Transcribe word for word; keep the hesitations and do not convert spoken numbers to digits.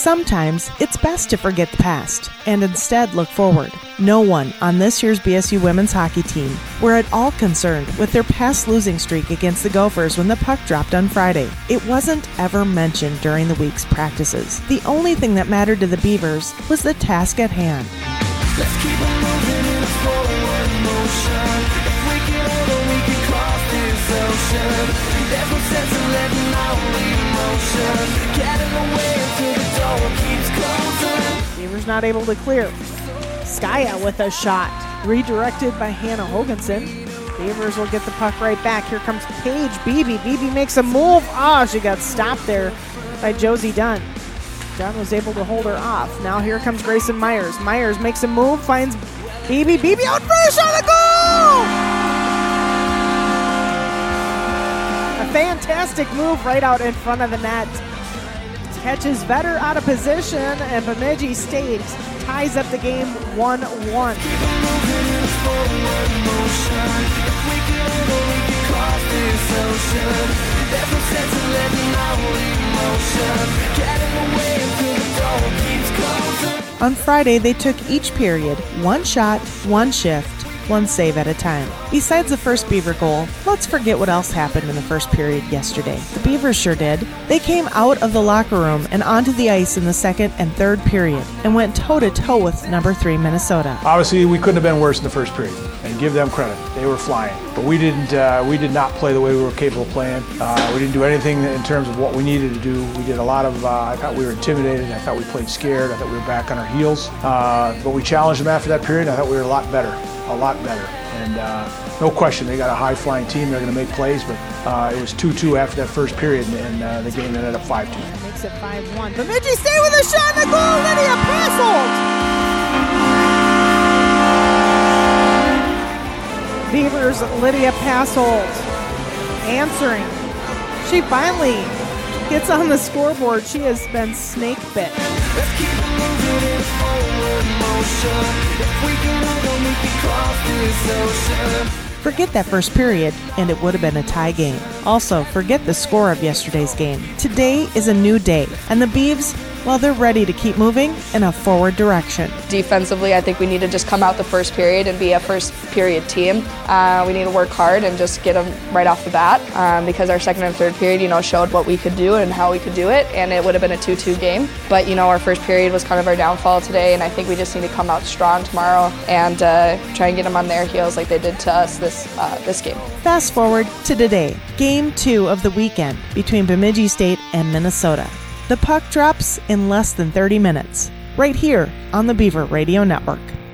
Sometimes it's best to forget the past and instead look forward. No one on this year's B S U women's hockey team were at all concerned with their past losing streak against the Gophers when the puck dropped on Friday. It wasn't ever mentioned during the week's practices. The only thing that mattered to the Beavers was the task at hand. Let's keep on moving in a forward motion. If we can hold on, we can cross this ocean. There's no sense in letting out the emotion. Getting away until the door keeps closing. Beavers not able to clear. Skaya with a shot. Redirected by Hannah Hoganson. Beavers will get the puck right back. Here comes Paige Beebe. Beebe makes a move. Ah, oh, she got stopped there by Josie Dunn. Dunn was able to hold her off. Now here comes Grayson Myers. Myers makes a move, finds Beebe. Beebe out first on the goal! A fantastic move right out in front of the net. Catches Vetter out of position, and Bemidji State ties up the game one one. On Friday, they took each period, one shot, one shift, one save at a time. Besides the first Beaver goal, let's forget what else happened in the first period yesterday. The Beavers sure did. They came out of the locker room and onto the ice in the second and third period and went toe-to-toe with number three Minnesota. Obviously, we couldn't have been worse in the first period, and give them credit. They were flying. But we didn't. Uh, we did not play the way we were capable of playing. Uh, we didn't do anything in terms of what we needed to do. We did a lot of, uh, I thought we were intimidated. I thought we played scared. I thought we were back on our heels. Uh, but we challenged them after that period, and I thought we were a lot better, a lot better. And uh, no question, they got a high-flying team. They're going to make plays, but uh, it was two two after that first period, and uh, the game ended up five two. Makes it five one. Bemidji State with a shot in the goal. Lydia Passold. Beavers Lydia Passold answering. She finally gets on the scoreboard. She has been snake bit. Let's keep moving in forward motion. If we can hold on, we can cross this ocean. Forget that first period, and it would have been a tie game. Also, forget the score of yesterday's game. Today is a new day, and the Beavs, well, they're ready to keep moving in a forward direction. Defensively, I think we need to just come out the first period and be a first period team. Uh, we need to work hard and just get them right off the bat um, because our second and third period, you know, showed what we could do and how we could do it, and it would have been a two two game. But, you know, our first period was kind of our downfall today, and I think we just need to come out strong tomorrow and uh, try and get them on their heels like they did to us this, uh, this game. Fast forward to today, game two of the weekend between Bemidji State and Minnesota. The puck drops in less than thirty minutes, right here on the Beaver Radio Network.